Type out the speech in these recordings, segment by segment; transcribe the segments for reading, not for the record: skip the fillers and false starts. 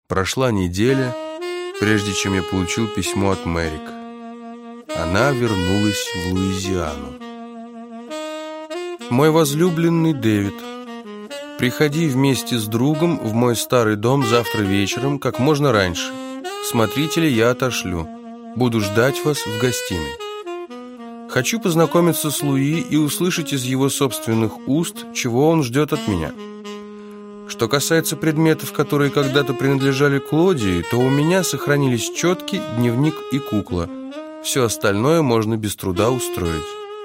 Прошла неделя, прежде чем я получил письмо от Мэрик. Она вернулась в Луизиану. «Мой возлюбленный Дэвид, приходи вместе с другом в мой старый дом завтра вечером, как можно раньше. Смотрителя я отошлю. Буду ждать вас в гостиной. Хочу познакомиться с Луи и услышать из его собственных уст, чего он ждет от меня. Что касается предметов, которые когда-то принадлежали Клодии, то у меня сохранились четки, дневник и кукла. Все остальное можно без труда устроить».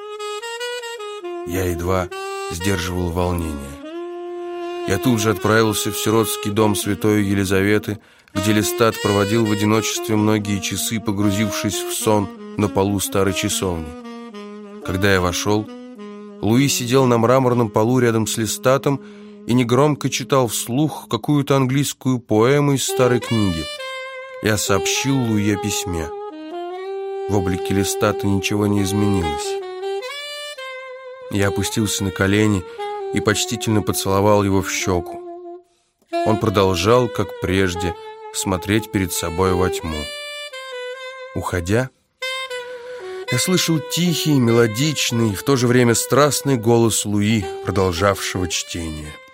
Я едва сдерживал волнение. Я тут же отправился в сиротский дом святой Елизаветы, где Лестат проводил в одиночестве многие часы, погрузившись в сон на полу старой часовни. Когда я вошел, Луи сидел на мраморном полу рядом с Лестатом и негромко читал вслух какую-то английскую поэму из старой книги. Я сообщил Луи о письме. В облике Лестата ничего не изменилось. Я опустился на колени и почтительно поцеловал его в щеку. Он продолжал, как прежде, смотреть перед собой во тьму. Уходя, я слышал тихий, мелодичный, в то же время страстный голос Луи, продолжавшего чтение.